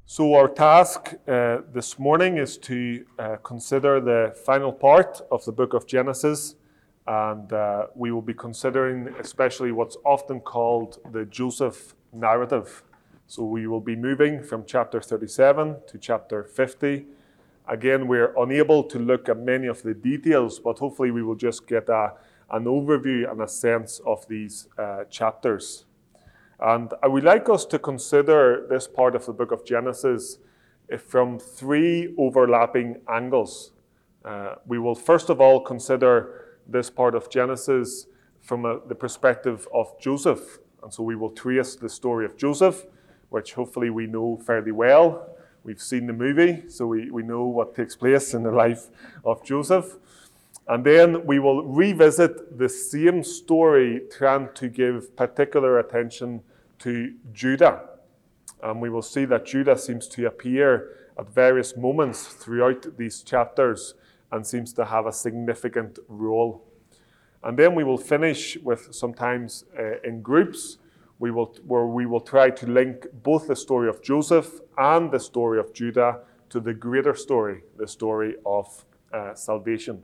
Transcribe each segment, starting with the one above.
So our task this morning is to consider the final part of the book of Genesis, and we will be considering especially what's often called the Joseph narrative. So we will be moving from chapter 37 to chapter 50. Again, we're unable to look at many of the details, but hopefully we will just get an overview and a sense of these chapters. And I would like us to consider this part of the book of Genesis from three overlapping angles. We will first of all consider this part of Genesis from the perspective of Joseph. And so we will trace the story of Joseph, which hopefully we know fairly well. We've seen the movie, so we know what takes place in the life of Joseph. And then we will revisit the same story, trying to give particular attention to Judah. And we will see that Judah seems to appear at various moments throughout these chapters and seems to have a significant role. And then we will finish with sometimes in groups, where we will try to link both the story of Joseph and the story of Judah to the greater story, the story of salvation.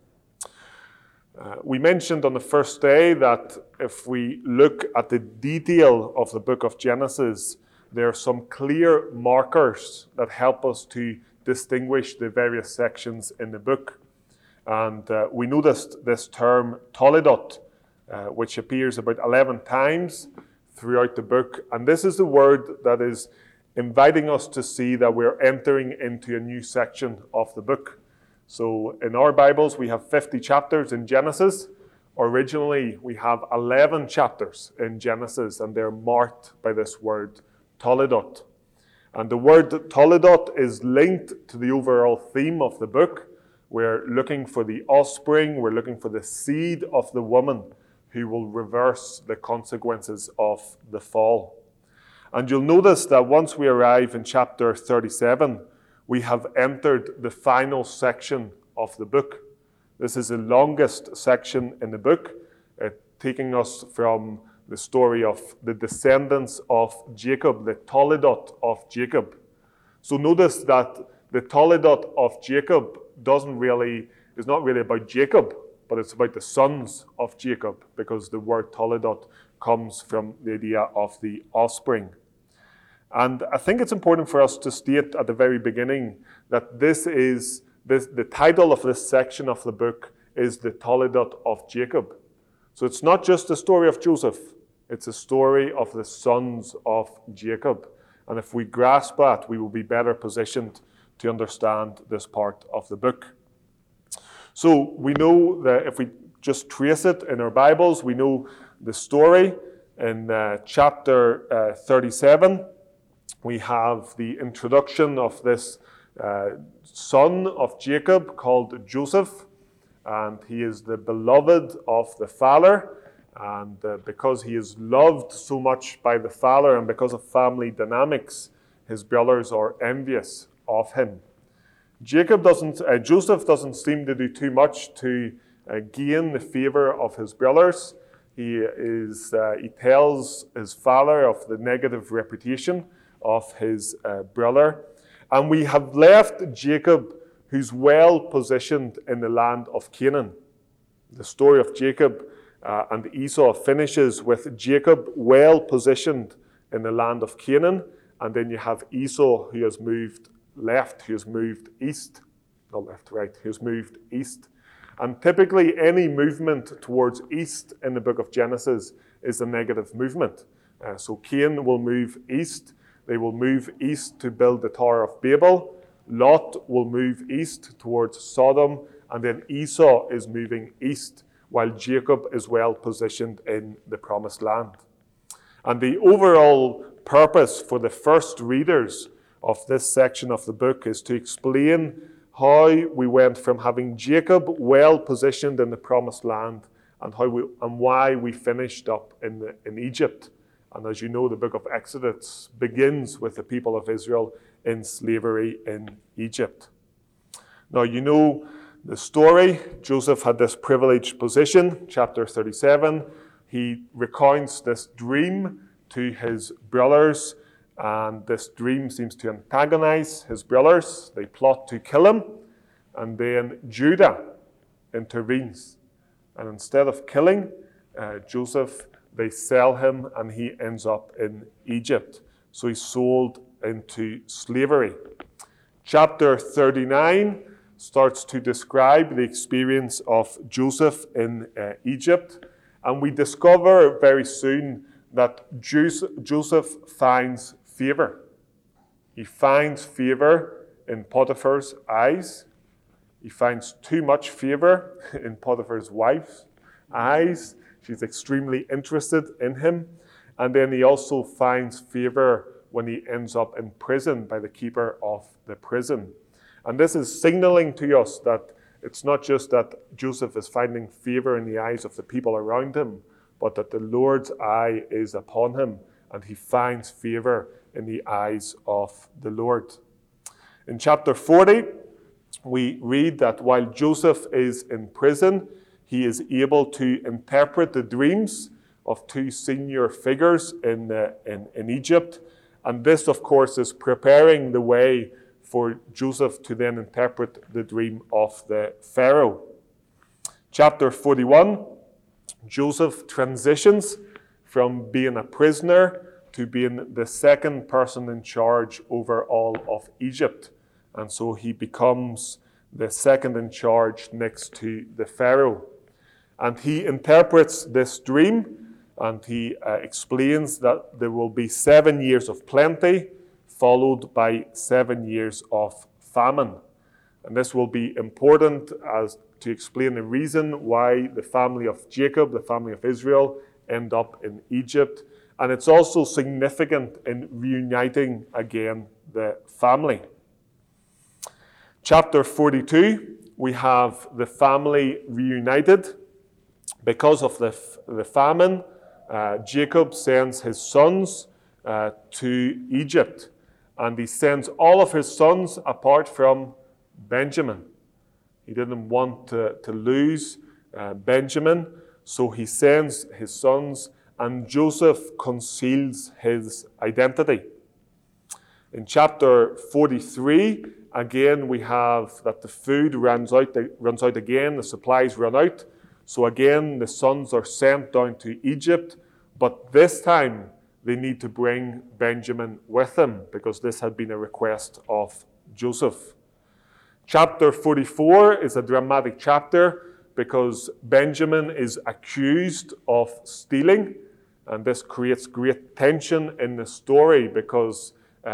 We mentioned on the first day that if we look at the detail of the book of Genesis, there are some clear markers that help us to distinguish the various sections in the book. And we noticed this term Toledot, which appears about 11 times throughout the book. And this is the word that is inviting us to see that we're entering into a new section of the book. So in our Bibles, we have 50 chapters in Genesis. Originally, we have 11 chapters in Genesis, and they're marked by this word, Toledot. And the word Toledot is linked to the overall theme of the book. We're looking for the offspring, we're looking for the seed of the woman who will reverse the consequences of the fall. And you'll notice that once we arrive in chapter 37, we have entered the final section of the book. This is the longest section in the book, taking us from the story of the descendants of Jacob, the Toledot of Jacob. So notice that the Toledot of Jacob is not really about Jacob, but it's about the sons of Jacob, because the word Toledot comes from the idea of the offspring. And I think it's important for us to state at the very beginning that the title of this section of the book is the Toledot of Jacob. So it's not just the story of Joseph, it's a story of the sons of Jacob. And if we grasp that, we will be better positioned to understand this part of the book. So we know that if we just trace it in our Bibles, we know the story in chapter 37. We have the introduction of this son of Jacob called Joseph, and he is the beloved of the father. And because he is loved so much by the father, and because of family dynamics, his brothers are envious of him. Joseph doesn't seem to do too much to gain the favor of his brothers. He tells his father of the negative reputation of his brother. And we have left Jacob, who's well positioned in the land of Canaan. The story of Jacob and Esau finishes with Jacob well positioned in the land of Canaan, and then you have Esau who has moved east. And typically any movement towards east in the book of Genesis is a negative movement. So Cain will move east. They will move east to build the Tower of Babel. Lot will move east towards Sodom, and then Esau is moving east, while Jacob is well positioned in the Promised Land. And the overall purpose for the first readers of this section of the book is to explain how we went from having Jacob well positioned in the Promised Land and why we finished up in Egypt. And as you know, the book of Exodus begins with the people of Israel in slavery in Egypt. Now, you know the story. Joseph had this privileged position. Chapter 37, he recounts this dream to his brothers, And this dream seems to antagonize his brothers. They plot to kill him. And then Judah intervenes. And instead of killing Joseph, they sell him and he ends up in Egypt. So he's sold into slavery. Chapter 39 starts to describe the experience of Joseph in Egypt. And we discover very soon that Joseph finds favor. He finds favor in Potiphar's eyes. He finds too much favor in Potiphar's wife's eyes. She's extremely interested in him. And then he also finds favor when he ends up in prison by the keeper of the prison. And this is signaling to us that it's not just that Joseph is finding favor in the eyes of the people around him, but that the Lord's eye is upon him and he finds favor in the eyes of the Lord. In chapter 40, we read that while Joseph is in prison, he is able to interpret the dreams of two senior figures in Egypt. And this, of course, is preparing the way for Joseph to then interpret the dream of the Pharaoh. Chapter 41, Joseph transitions from being a prisoner to being the second person in charge over all of Egypt. And so he becomes the second in charge next to the Pharaoh. And he interprets this dream and he explains that there will be 7 years of plenty, followed by 7 years of famine. And this will be important as to explain the reason why the family of Jacob, the family of Israel, end up in Egypt. And it's also significant in reuniting again the family. Chapter 42, we have the family reunited. Because of the famine, Jacob sends his sons to Egypt. And he sends all of his sons apart from Benjamin. He didn't want to lose Benjamin, so he sends his sons, and Joseph conceals his identity. In chapter 43, again, we have that the food runs out again, the supplies run out. So again, the sons are sent down to Egypt, but this time they need to bring Benjamin with them because this had been a request of Joseph. Chapter 44 is a dramatic chapter because Benjamin is accused of stealing, and this creates great tension in the story because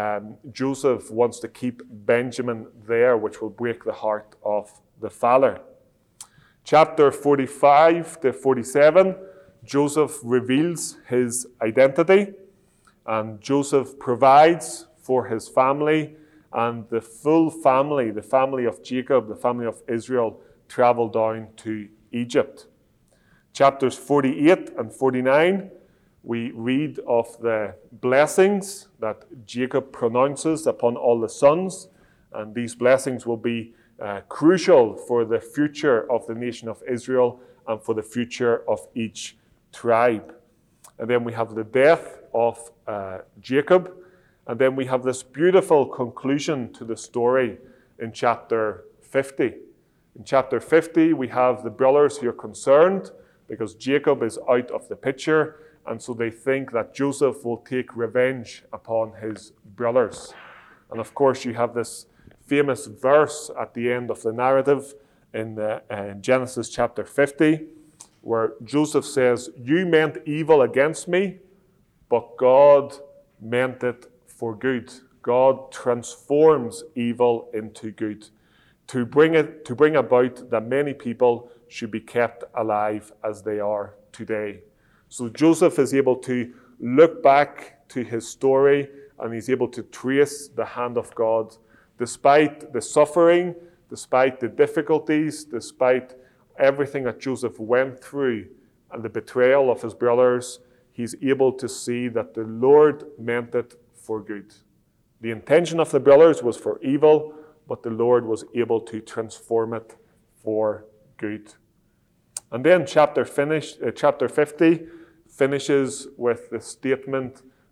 Joseph wants to keep Benjamin there, which will break the heart of the father. Chapter 45 to 47, Joseph reveals his identity, and Joseph provides for his family, and the full family, the family of Jacob, the family of Israel, travel down to Egypt. Chapters 48 and 49, we read of the blessings that Jacob pronounces upon all the sons, and these blessings will be crucial for the future of the nation of Israel and for the future of each tribe. And then we have the death of Jacob, and then we have this beautiful conclusion to the story in chapter 50. In chapter 50, we have the brothers who are concerned because Jacob is out of the picture, and so they think that Joseph will take revenge upon his brothers. And of course, you have this famous verse at the end of the narrative in Genesis chapter 50, where Joseph says, "You meant evil against me, but God meant it for good." God transforms evil into good to bring about that many people should be kept alive as they are today. So Joseph is able to look back to his story, and he's able to trace the hand of God. Despite the suffering, despite the difficulties, despite everything that Joseph went through and the betrayal of his brothers, he's able to see that the Lord meant it for good. The intention of the brothers was for evil, but the Lord was able to transform it for good. And then chapter 50 finishes with the statement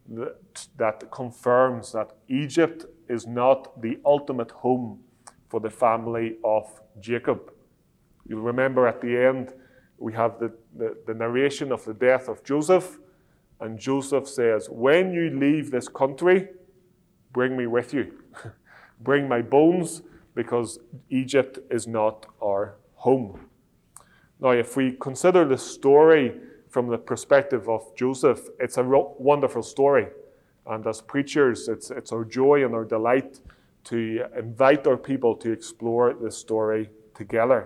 that confirms that Egypt is not the ultimate home for the family of Jacob. You'll remember at the end, we have the narration of the death of Joseph, and Joseph says, when you leave this country, bring me with you. Bring my bones, because Egypt is not our home. Now, if we consider the story from the perspective of Joseph, it's a wonderful story. And as preachers, it's our joy and our delight to invite our people to explore this story together.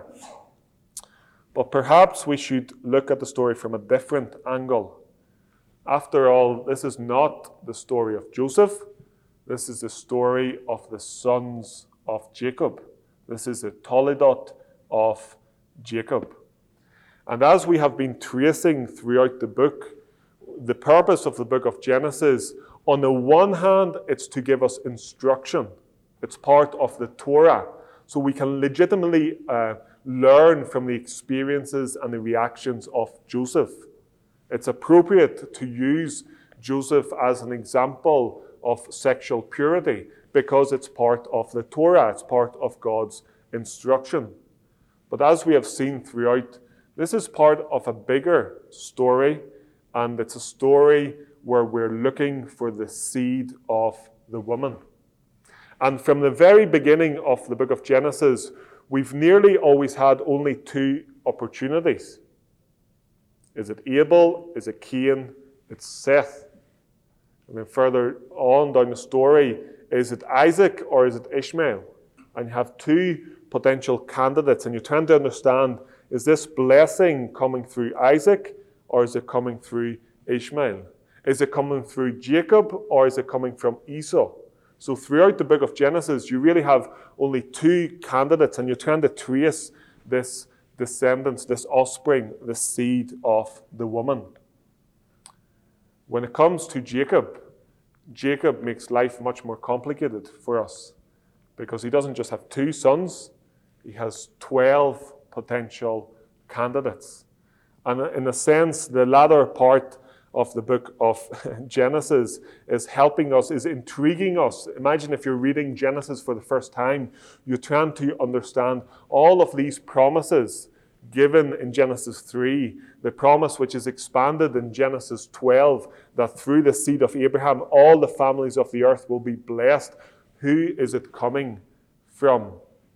But perhaps we should look at the story from a different angle. After all, this is not the story of Joseph. This is the story of the sons of Jacob. This is the Toledot of Jacob. And as we have been tracing throughout the book, the purpose of the book of Genesis, on the one hand, it's to give us instruction. It's part of the Torah. So we can legitimately learn from the experiences and the reactions of Joseph. It's appropriate to use Joseph as an example of sexual purity because it's part of the Torah. It's part of God's instruction. But as we have seen throughout, this is part of a bigger story, and it's a story where we're looking for the seed of the woman. And from the very beginning of the book of Genesis, we've nearly always had only two opportunities. Is it Abel? Is it Cain? It's Seth. And then further on down the story, is it Isaac or is it Ishmael? And you have two potential candidates, and you're trying to understand, is this blessing coming through Isaac or is it coming through Ishmael? Is it coming through Jacob or is it coming from Esau? So throughout the book of Genesis, you really have only two candidates, and you're trying to trace this descendants, this offspring, the seed of the woman. When it comes to Jacob, Jacob makes life much more complicated for us because he doesn't just have two sons, he has 12 potential candidates. And in a sense, the latter part of the book of Genesis is helping us, is intriguing us. Imagine if you're reading Genesis for the first time, you're trying to understand all of these promises given in Genesis 3, the promise which is expanded in Genesis 12, that through the seed of Abraham, all the families of the earth will be blessed. Who is it coming from?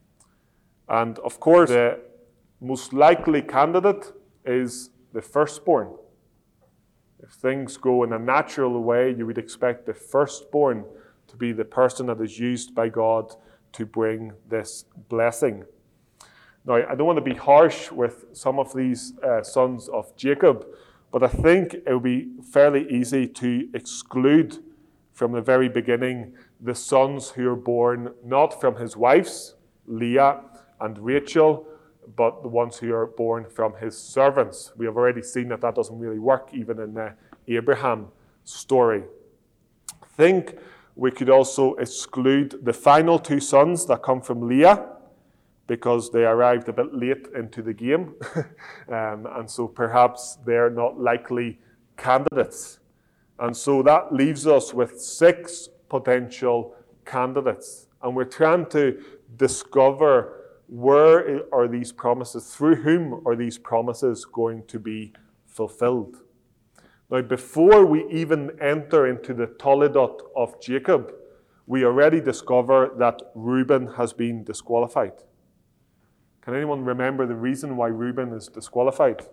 And of course, the most likely candidate is the firstborn. If things go in a natural way, you would expect the firstborn to be the person that is used by God to bring this blessing. Now, I don't want to be harsh with some of these sons of Jacob, but I think it would be fairly easy to exclude from the very beginning the sons who are born not from his wives, Leah and Rachel, but the ones who are born from his servants. We have already seen that doesn't really work even in the Abraham story. I think we could also exclude the final two sons that come from Leah because they arrived a bit late into the game. And so perhaps they're not likely candidates. And so that leaves us with 6 potential candidates. And we're trying to discover where are these promises, through whom are these promises going to be fulfilled. Now, before we even enter into the Toledot of Jacob, we already discover that Reuben has been disqualified. Can anyone remember the reason why Reuben is disqualified?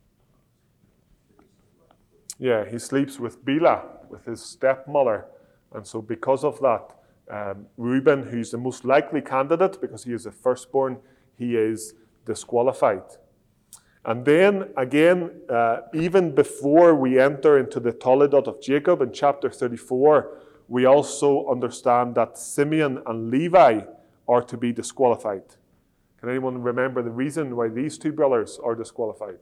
Yeah, he sleeps with Bilhah, with his stepmother. And so because of that, Reuben, who's the most likely candidate because he is the firstborn, he is disqualified. And then again, even before we enter into the Toledot of Jacob in chapter 34, we also understand that Simeon and Levi are to be disqualified. Can anyone remember the reason why these two brothers are disqualified?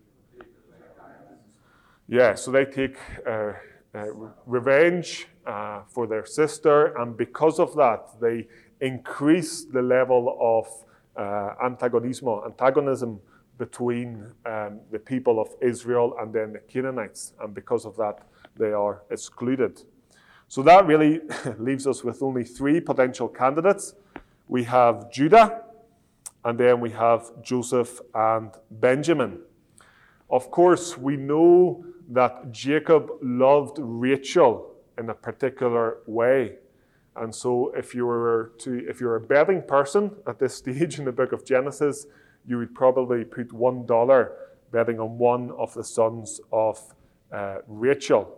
Yeah, so they take revenge for their sister, and because of that, they increase the level of antagonism between the people of Israel and then the Canaanites, and because of that, they are excluded. So that really leaves us with only three potential candidates. We have Judah, and then we have Joseph and Benjamin. Of course, we know that Jacob loved Rachel in a particular way. And so if you're a betting person at this stage in the book of Genesis, you would probably put $1 betting on one of the sons of Rachel.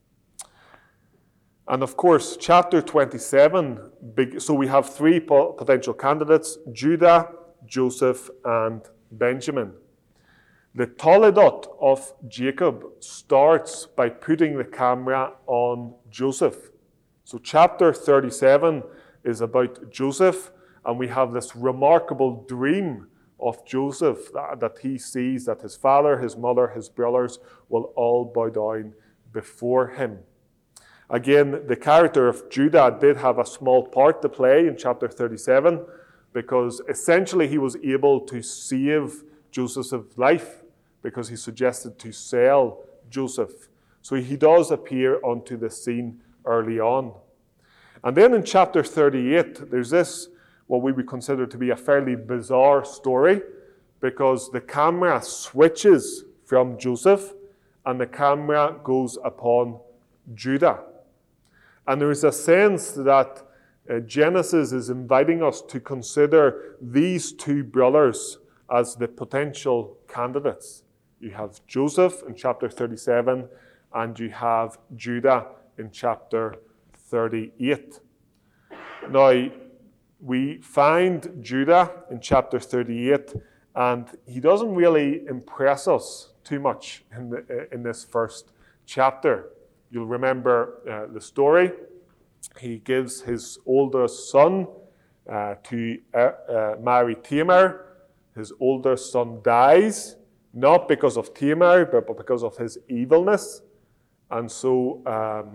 And of course, chapter 27, so we have three potential candidates: Judah, Joseph, and Benjamin. The Toledot of Jacob starts by putting the camera on Joseph. So chapter 37 is about Joseph, and we have this remarkable dream of Joseph that he sees that his father, his mother, his brothers will all bow down before him. Again, the character of Judah did have a small part to play in chapter 37, because essentially he was able to save Joseph's life because he suggested to sell Joseph. So he does appear onto the scene early on. And then in chapter 38, there's this, what we would consider to be a fairly bizarre story, because the camera switches from Joseph and the camera goes upon Judah. And there is a sense that Genesis is inviting us to consider these two brothers as the potential candidates. You have Joseph in chapter 37, and you have Judah in chapter 38. Now, we find Judah in chapter 38, and he doesn't really impress us too much in this first chapter. You'll remember the story. He gives his oldest son to marry Tamar. His oldest son dies, not because of Tamar, but because of his evilness. And so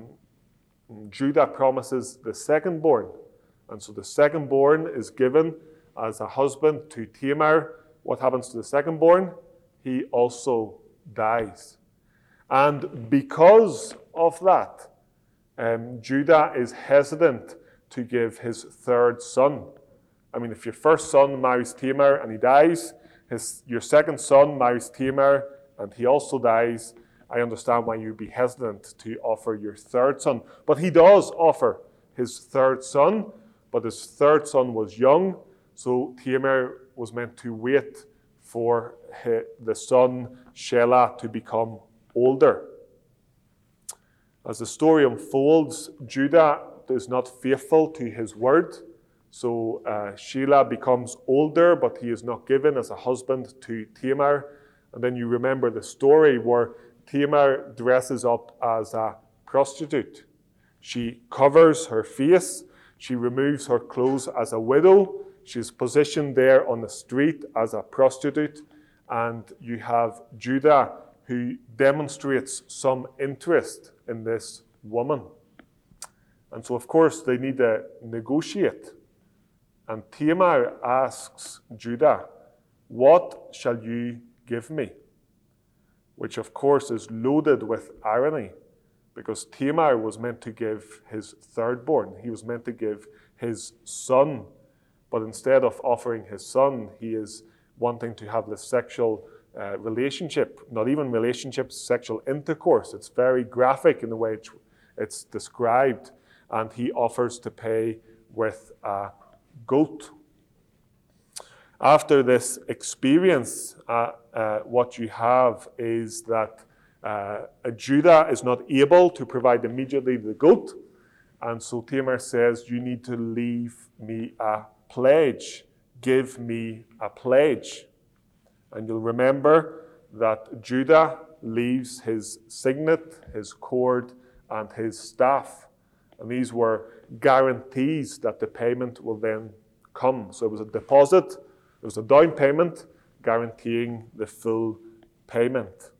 Judah promises the second-born. And so the second-born is given as a husband to Tamar. What happens to the second-born? He also dies. And because of that, Judah is hesitant to give his third son. I mean, if your first son marries Tamar and he dies, your second son marries Tamar and he also dies, I understand why you'd be hesitant to offer your third son. But he does offer his third son, but his third son was young, so Tamar was meant to wait for the son Shelah to become older. As the story unfolds, Judah is not faithful to his word. So Shelah becomes older, but he is not given as a husband to Tamar. And then you remember the story where Tamar dresses up as a prostitute. She covers her face. She removes her clothes as a widow. She's positioned there on the street as a prostitute. And you have Judah, who demonstrates some interest in this woman. And so, of course, they need to negotiate. And Tamar asks Judah, "What shall you give me?" Which, of course, is loaded with irony, because Tamar was meant to give his third-born. He was meant to give his son. But instead of offering his son, he is wanting to have this sexual relationship, not even relationships, sexual intercourse. It's very graphic in the way it's described. And he offers to pay with a goat. After this experience, what you have is that Judah is not able to provide immediately the goat. And so Tamar says, "You need to leave me a pledge. Give me a pledge." And you'll remember that Judah leaves his signet, his cord, and his staff. And these were guarantees that the payment will then come. So it was a deposit, it was a down payment guaranteeing the full payment.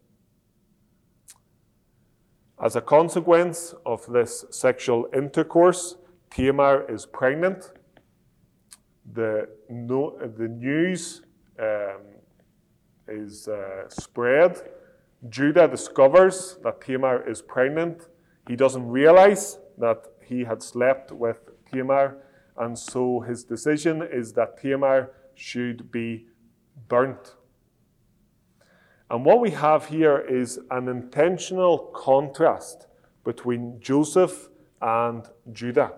As a consequence of this sexual intercourse, Tamar is pregnant. The news spread. Judah discovers that Tamar is pregnant. He doesn't realize that he had slept with Tamar, and so his decision is that Tamar should be burnt. And what we have here is an intentional contrast between Joseph and Judah.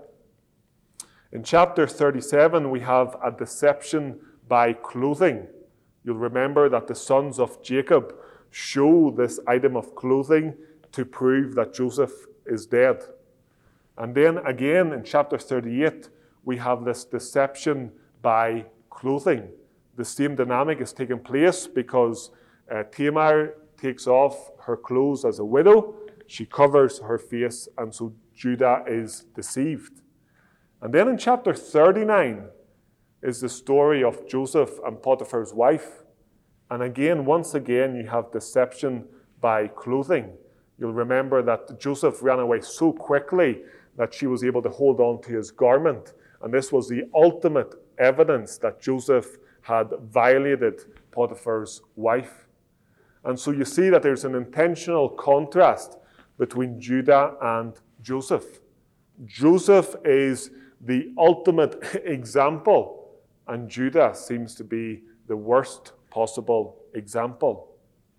In chapter 37, we have a deception by clothing. You'll remember that the sons of Jacob show this item of clothing to prove that Joseph is dead. And then again in chapter 38, we have this deception by clothing. The same dynamic is taking place because Tamar takes off her clothes as a widow. She covers her face, and so Judah is deceived. And then in chapter 39 is the story of Joseph and Potiphar's wife. And again, once again, you have deception by clothing. You'll remember that Joseph ran away so quickly that she was able to hold on to his garment. And this was the ultimate evidence that Joseph had violated Potiphar's wife. And so you see that there's an intentional contrast between Judah and Joseph. Joseph is the ultimate example, and Judah seems to be the worst possible example.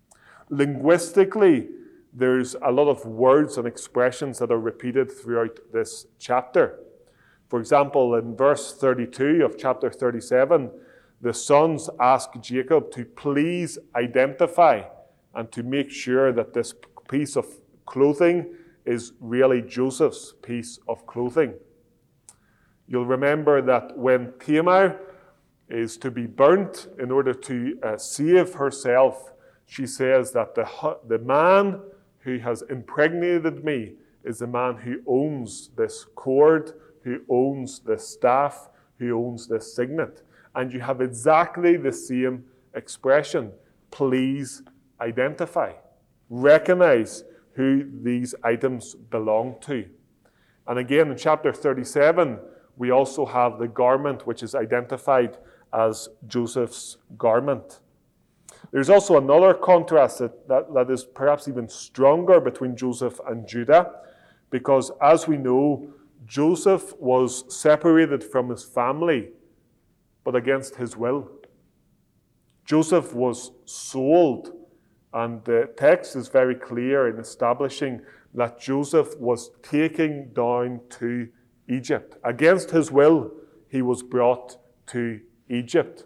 Linguistically, there's a lot of words and expressions that are repeated throughout this chapter. For example, in verse 32 of chapter 37, the sons ask Jacob to please identify and to make sure that this piece of clothing is really Joseph's piece of clothing. You'll remember that when Tamar is to be burnt in order to save herself, she says that the man who has impregnated me is the man who owns this cord, who owns this staff, who owns this signet. And you have exactly the same expression. Please identify. Recognize who these items belong to. And again, in chapter 37, we also have the garment which is identified as Joseph's garment. There's also another contrast that is perhaps even stronger between Joseph and Judah, because as we know, Joseph was separated from his family, but against his will. Joseph was sold, and the text is very clear in establishing that Joseph was taken down to Egypt. Against his will, he was brought to Egypt.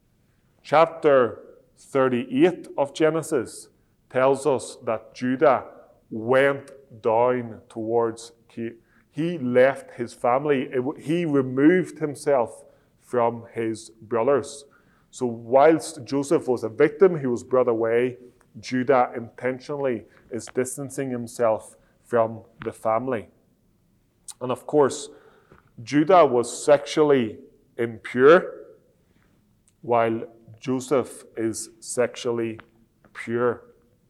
Chapter 38 of Genesis tells us that Judah went down towards Canaan. He left his family. He removed himself from his brothers. So whilst Joseph was a victim, he was brought away, Judah intentionally is distancing himself from the family. And of course, Judah was sexually impure, while Joseph is sexually pure.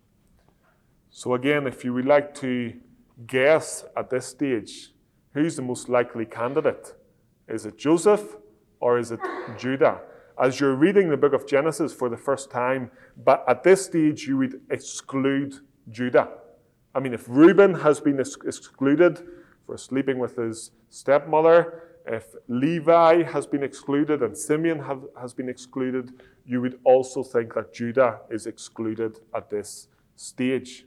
So again, if you would like to guess at this stage, who's the most likely candidate? Is it Joseph or is it Judah? As you're reading the book of Genesis for the first time, but at this stage you would exclude Judah. I mean, if Reuben has been excluded for sleeping with his stepmother, if Levi has been excluded and Simeon has been excluded, you would also think that Judah is excluded at this stage.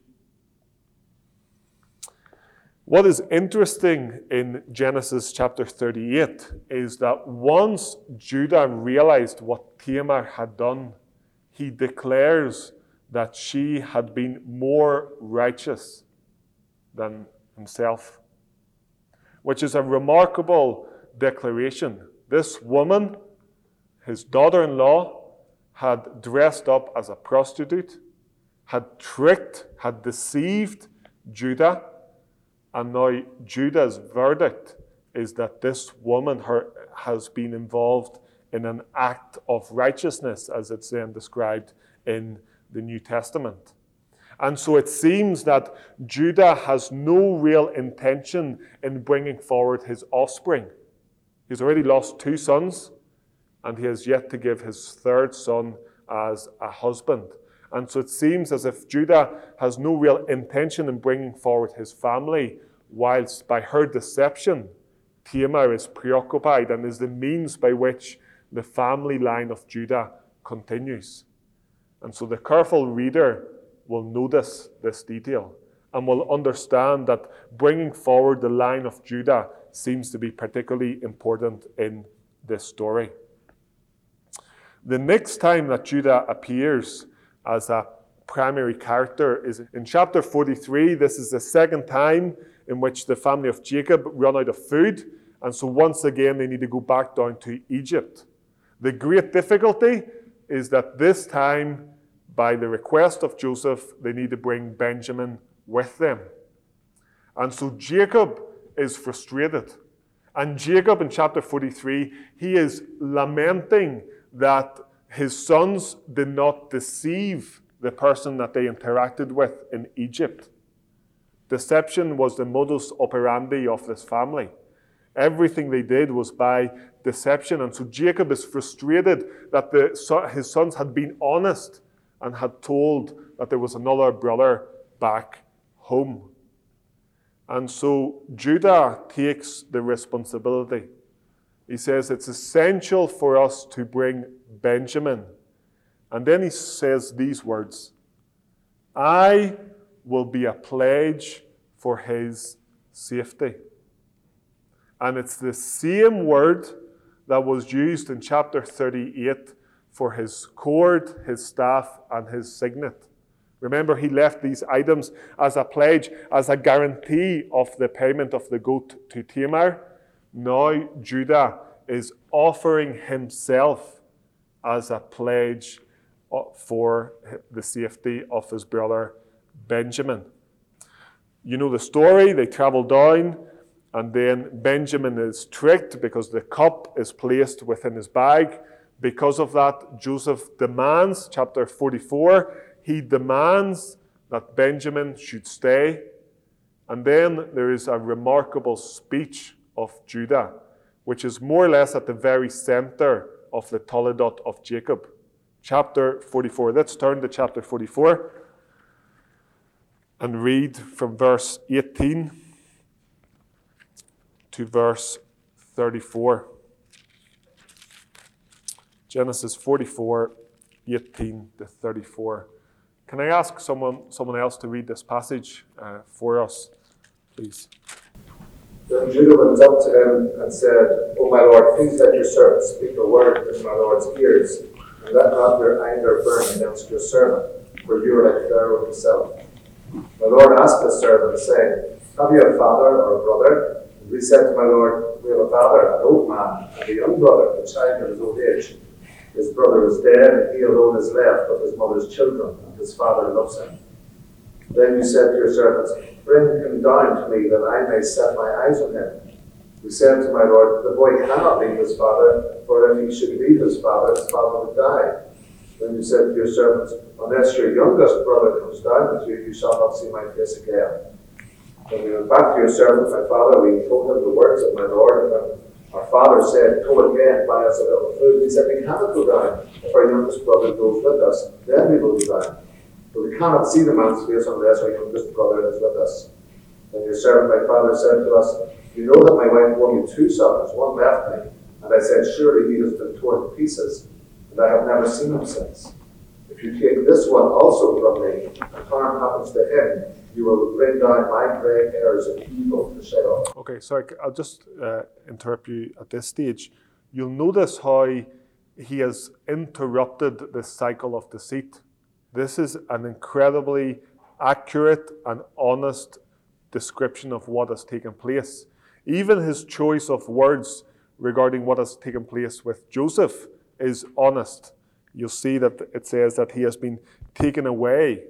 What is interesting in Genesis chapter 38 is that once Judah realized what Tamar had done, he declares that she had been more righteous than himself, which is a remarkable declaration. This woman, his daughter-in-law, had dressed up as a prostitute, had tricked, had deceived Judah, and now Judah's verdict is that this woman has been involved in an act of righteousness, as it's then described in the New Testament. And so it seems that Judah has no real intention in bringing forward his offspring. He's already lost 2 sons, and he has yet to give his 3rd son as a husband. And so it seems as if Judah has no real intention in bringing forward his family, whilst by her deception, Tamar is preoccupied and is the means by which the family line of Judah continues. And so the careful reader will notice this detail and will understand that bringing forward the line of Judah seems to be particularly important in this story. The next time that Judah appears as a primary character is in chapter 43. This is the second time in which the family of Jacob run out of food, and so once again they need to go back down to Egypt. The great difficulty is that this time, by the request of Joseph, they need to bring Benjamin with them. And so Jacob is frustrated. And Jacob in chapter 43, he is lamenting that his sons did not deceive the person that they interacted with in Egypt. Deception was the modus operandi of this family. Everything they did was by deception. And so Jacob is frustrated that his sons had been honest and had told that there was another brother back home. And so Judah takes the responsibility. He says it's essential for us to bring Benjamin. And then he says these words, I will be a pledge for his safety. And it's the same word that was used in chapter 38 for his cord, his staff, and his signet. Remember, he left these items as a pledge, as a guarantee of the payment of the goat to Tamar. Now Judah is offering himself as a pledge for the safety of his brother Benjamin. You know the story. They travel down, and then Benjamin is tricked because the cup is placed within his bag. Because of that, Joseph demands, chapter 44, he demands that Benjamin should stay. And then there is a remarkable speech of Judah, which is more or less at the very center of the Toledot of Jacob. Chapter 44. Let's turn to chapter 44 and read from verse 18 to verse 34. Genesis 44, 18 to 34. Can I ask someone else to read this passage for us, please? Then Judah went up to him and said, O my lord, please let your servant speak a word in my lord's ears, and let not your anger burn against your servant, for you are like Pharaoh himself. My lord asked the servant, saying, Have you a father or a brother? And we said to my lord, We have a father, an old man, and a young brother, a child in his old age. His brother is dead, and he alone is left of his mother's children, and his father loves him. Then you said to your servants, Bring him down to me, that I may set my eyes on him. We said to my lord, The boy cannot leave his father, for if he should leave his father would die. Then you said to your servants, Unless your youngest brother comes down with you, you shall not see my face again. When we went back to your servant, my father, we told him the words of my lord, and when our father said, Go again, buy us a little food, he said, We cannot go down. If our youngest brother goes with us, then we will go down. But we cannot see the man's face unless our youngest brother is with us. Then your servant, my father, said to us, You know that my wife bore me 2 sons, one left me. And I said, Surely he has been torn to pieces, and I have never seen him since. If you take this one also from me, and harm happens to him, you will bring down my gray hairs of evil to Sheol. Okay, so I'll just interrupt you at this stage. You'll notice how he has interrupted the cycle of deceit. This is an incredibly accurate and honest description of what has taken place. Even his choice of words regarding what has taken place with Joseph is honest. You'll see that it says that he has been taken away.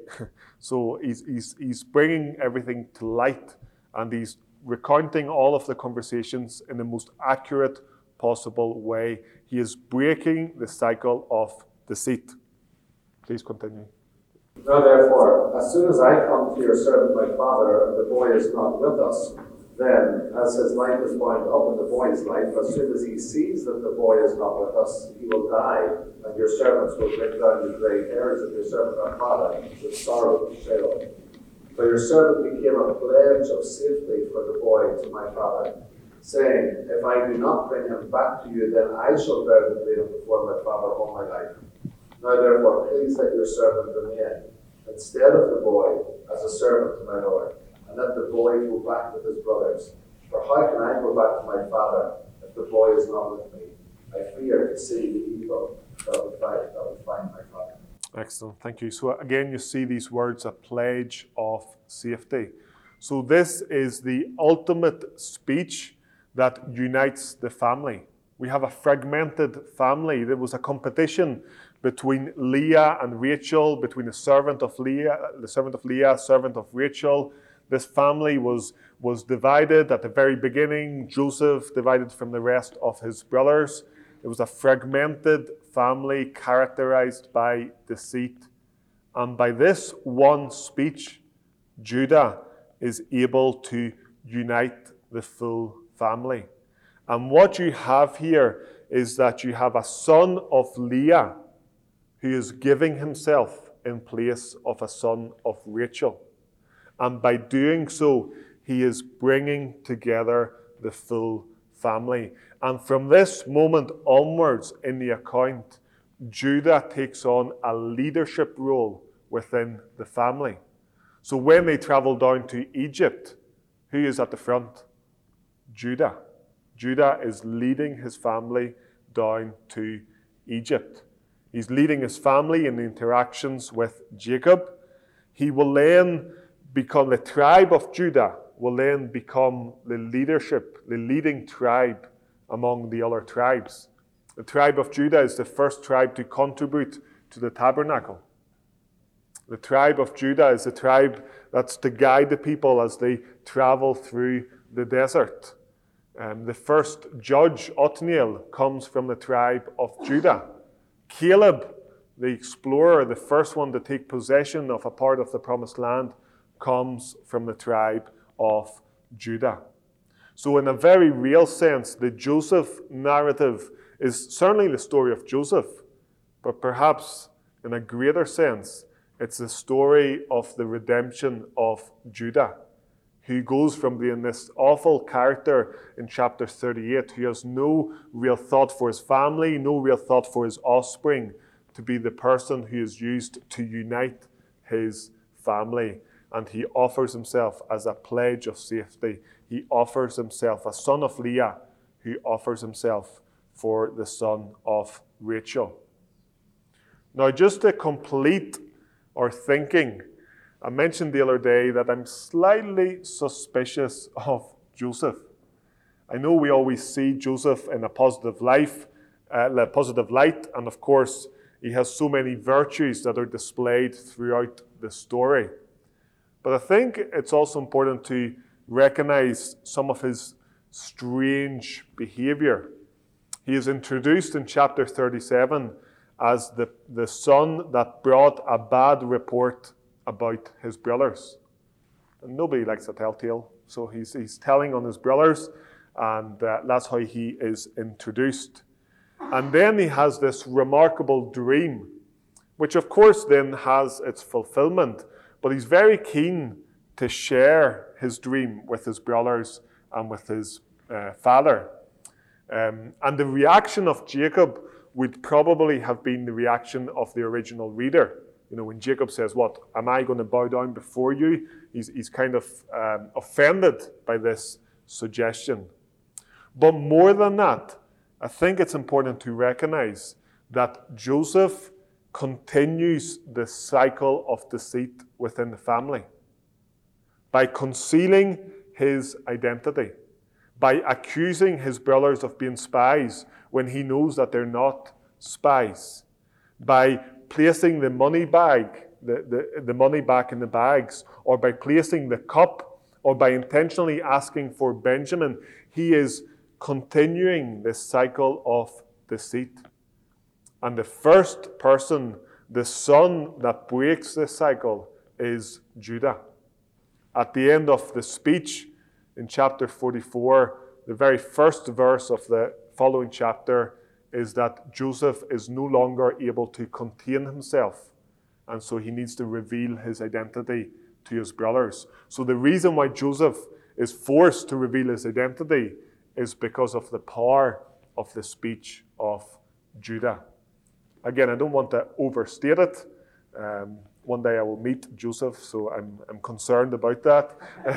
So he's bringing everything to light, and he's recounting all of the conversations in the most accurate possible way. He is breaking the cycle of deceit. Please continue. Now therefore, as soon as I come to your servant my father, and the boy is not with us, Then, as his life is bound up in the boy's life, as soon as he sees that the boy is not with us, he will die, and your servants will bring down the grey hairs of your servant our father with sorrow and Sheol. For your servant became a pledge of safety for the boy to my father, saying, if I do not bring him back to you, then I shall bear the blame before my father all my life. Now therefore, please let your servant remain, instead of the boy, as a servant to my Lord, and let the boy go back with his brothers. For how can I go back to my father if the boy is not with me? I fear to see the evil that would find my father. Excellent, thank you. So again, you see these words, a pledge of safety. So this is the ultimate speech that unites the family. We have a fragmented family. There was a competition between Leah and Rachel, between the servant of Leah, servant of Rachel. This family was divided at the very beginning. Joseph divided from the rest of his brothers. It was a fragmented family characterized by deceit. And by this one speech, Judah is able to unite the full family. And what you have here is that you have a son of Leah who is giving himself in place of a son of Rachel. And by doing so, he is bringing together the full family. And from this moment onwards in the account, Judah takes on a leadership role within the family. So when they travel down to Egypt, who is at the front? Judah. Judah is leading his family down to Egypt. He's leading his family in the interactions with Jacob. He will then become, the tribe of Judah will then become the leading tribe among the other tribes. The tribe of Judah is the first tribe to contribute to the tabernacle. The tribe of Judah is the tribe that's to guide the people as they travel through the desert. The first judge, Othniel, comes from the tribe of Judah. Caleb, the explorer, the first one to take possession of a part of the promised land, comes from the tribe of Judah. So in a very real sense, the Joseph narrative is certainly the story of Joseph, but perhaps in a greater sense, it's the story of the redemption of Judah, who goes from being this awful character in chapter 38, who has no real thought for his family, no real thought for his offspring, to be the person who is used to unite his family. And he offers himself as a pledge of safety. He offers himself, a son of Leah, who offers himself for the son of Rachel. Now, just to complete our thinking, I mentioned the other day that I'm slightly suspicious of Joseph. I know we always see Joseph in a positive light, and of course, he has so many virtues that are displayed throughout the story. But I think it's also important to recognize some of his strange behavior. He is introduced in chapter 37 as the son that brought a bad report about his brothers. And nobody likes a telltale, so he's telling on his brothers, and that's how he is introduced. And then he has this remarkable dream, which of course then has its fulfillment, but he's very keen to share his dream with his brothers and with his father. And the reaction of Jacob would probably have been the reaction of the original reader. You know, when Jacob says, what, am I going to bow down before you? He's kind of offended by this suggestion. But more than that, I think it's important to recognize that Joseph continues the cycle of deceit within the family by concealing his identity, by accusing his brothers of being spies when he knows that they're not spies, by placing the money bag, the money back in the bags, or by placing the cup, or by intentionally asking for Benjamin. He is continuing this cycle of deceit. And the first person, the son that breaks this cycle, is Judah. At the end of the speech in chapter 44, the very first verse of the following chapter is that Joseph is no longer able to contain himself, and so he needs to reveal his identity to his brothers. So the reason why Joseph is forced to reveal his identity is because of the power of the speech of Judah. Again, I don't want to overstate it. One day I will meet Joseph, so I'm concerned about that.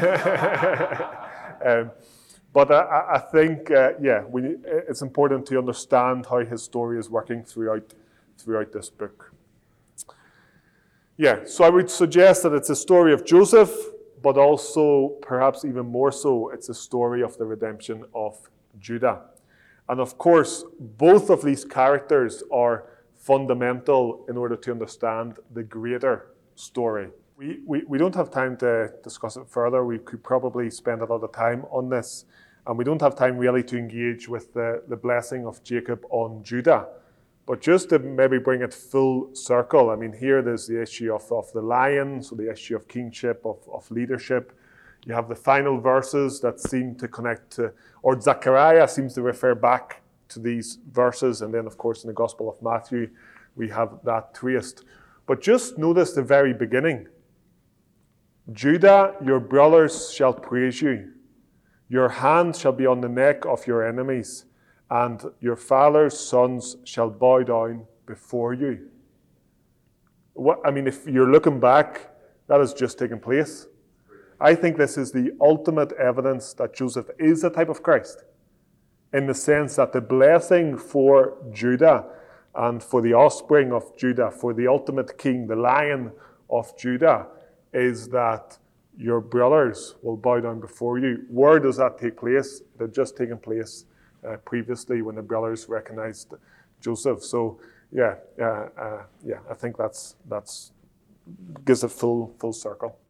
But I think, it's important to understand how his story is working throughout this book. Yeah, so I would suggest that it's a story of Joseph, but also, perhaps even more so, it's a story of the redemption of Judah. And of course, both of these characters are fundamental in order to understand the greater story. We don't have time to discuss it further. We could probably spend a lot of time on this. And we don't have time really to engage with the blessing of Jacob on Judah. But just to maybe bring it full circle, I mean, here there's the issue of the lion, so the issue of kingship, of leadership. You have the final verses that seem to connect to, or Zechariah seems to refer back to these verses. And then, of course, in the Gospel of Matthew, we have that traced. But just notice the very beginning. Judah, your brothers shall praise you. Your hand shall be on the neck of your enemies, and your father's sons shall bow down before you. If you're looking back, that has just taken place. I think this is the ultimate evidence that Joseph is a type of Christ, in the sense that the blessing for Judah and for the offspring of Judah, for the ultimate king, the Lion of Judah, is that your brothers will bow down before you. Where does that take place? It had just taken place previously when the brothers recognized Joseph. So, I think that's gives a full circle.